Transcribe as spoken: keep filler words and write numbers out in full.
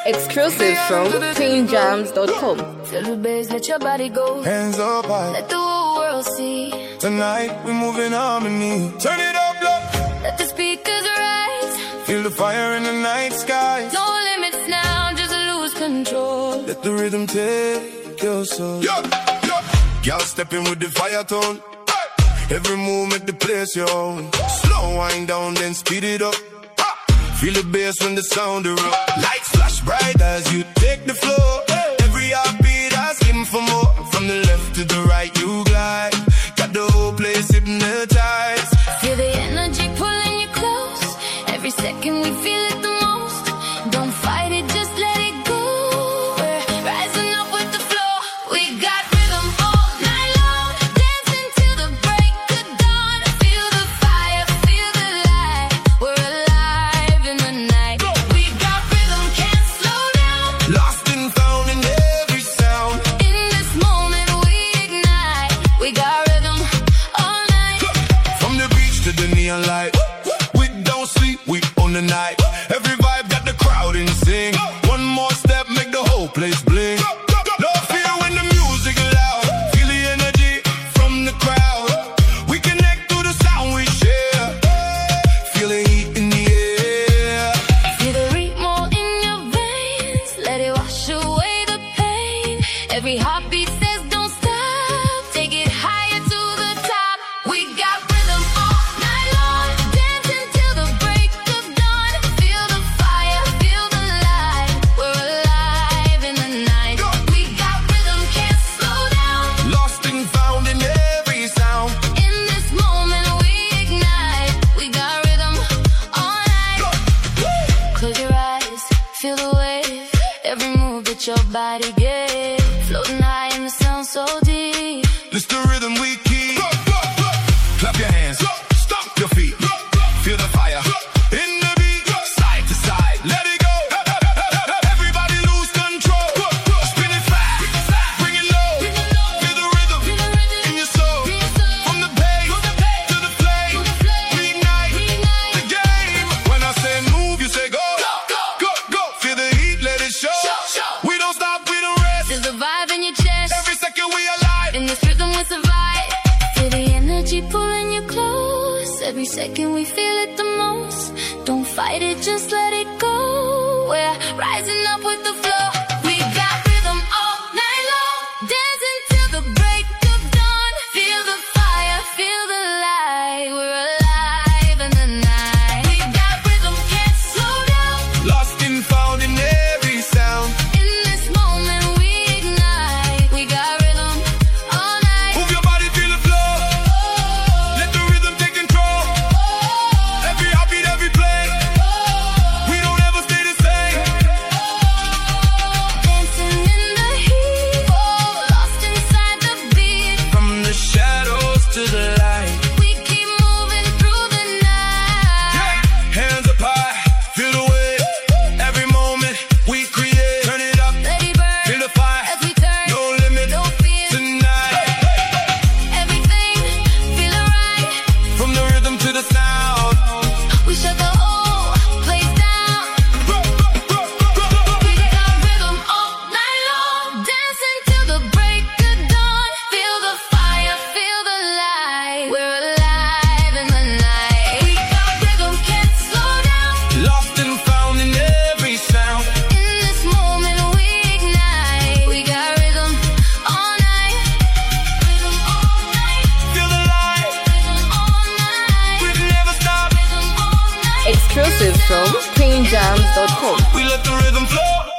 Exclusive from queen jams dot com. Feel the bass, let your body go. Hands up high. Let the whole world see. Tonight we move in harmony. Turn it up, look. Let the speakers rise. Feel the fire in the night sky. No limits now, just lose control. Let the rhythm take your soul. Yo, yo. Y'all stepping with the fire tone. Hey. Every move make the place your own. Slow wind down, then speed it up. Feel the bass when the sound erupt. Lights flash bright as you take the floor. Every heartbeat asking for more. From the left to the right you glide. Got the whole place hypnotized. Feel the energy pulling you close. Every second we feel it the most. Don't fight it, just let it go. We're rising up with the flow. We got rhythm all night long. Dancing till the break of dawn. Feel the fire, feel the light. We're alive in the night. We got rhythm, can't slow down. Lost and found in every sound. In this moment we ignite. We got rhythm all night. From the beach to the neon light. We don't sleep, we own the night. Every vibe got the crowd in sing. One more step, make the whole place bling. No fear when the music loud. Feel the energy from the crowd. We connect through the sound we share. Feel the heat in the air. Feel the rhythm in your veins. Let it wash away the pain. Every heartbeat says don't stop. Take it higher to the top. We got rhythm all night long. Dancing till the break of dawn. Feel the fire, feel the light. We're alive in the night. We got rhythm, can't slow down. Lost and found in every sound. In this moment we ignite. We got rhythm all night. Close your eyes, feel the wave. Every move that your body gave. Floating high in the sound so deep. This the rhythm we keep. Clap your hands, stomp your feet. Feel the fire in the beat. Side to side, let it go. Everybody lose control. Spin it fast, bring it low. Feel the rhythm in your soul. From the bass to the flame, we ignite the game. When I say move, you say go, go, go. Feel the heat, let it show. We don't stop, we don't rest. There's a vibe in your chest. Every second we alive. In this rhythm we survive. Feel the energy pulling you close. Every second we feel it the most. Don't fight it, just let it go. We're rising up with the flow. We got rhythm all night long. Dancing till the break of dawn. Feel the fire, feel the light. We're alive in the night. We got rhythm, can't slow down. Lost and found in every sound. In this moment we ignite. We got rhythm all night. Move your body, feel the flow. Let the rhythm take control. Every heartbeat, every play. We don't ever stay the same. Dancing in the heat, oh, lost inside the beat. From the shadows to the light. We keep moving through the night. Hands up high, feel the wave. Every moment we create. Turn it up, Let it burn feel the fire. as we turn. No limit No fear. tonight. Everything feel alright. From the rhythm to the sound. We shut the whole place down. We got rhythm all night long. Dancing till the break of dawn. Feel the fire, feel the light. We're alive in the night. We got rhythm, can't slow down. Lost and found in every sound. In this moment we ignite. We got rhythm all night. Rhythm all night. Feel the light. Rhythm all night. We've never stopped. Rhythm all night. Exclusive from queen jams dot com. We let the rhythm flow.